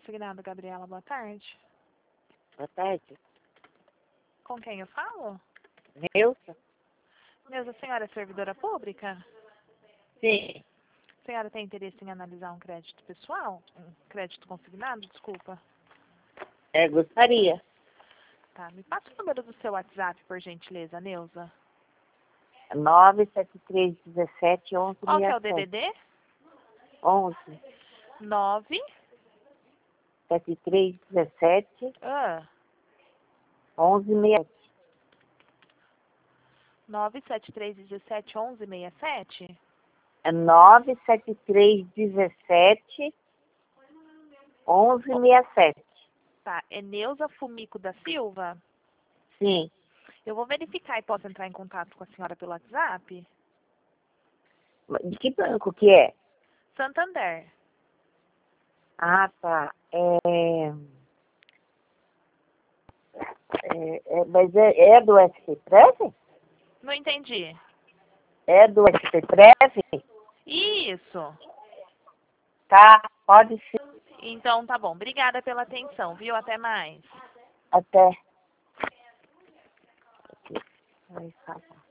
Consignado, Gabriela, boa tarde. Boa tarde. Com quem eu falo? Neuza? A senhora é servidora pública? Sim. A senhora tem interesse em analisar um crédito pessoal? Um crédito consignado, desculpa. Gostaria. Tá, me passa o número do seu WhatsApp, por gentileza, Neuza. 973171167. Qual que é o DDD? 11 9... 7317 Ah, 1167. 973171167? 97317 1167. Tá, é Neuza Fumico da Silva? Sim. Eu vou verificar e posso entrar em contato com a senhora pelo WhatsApp? De que banco que é? Santander. Ah, tá. Mas é do SP-Prev? Não entendi. É do SP-Prev? Isso. Tá, pode ser. Então tá bom. Obrigada pela atenção, viu? Até mais. Até. Vai falar.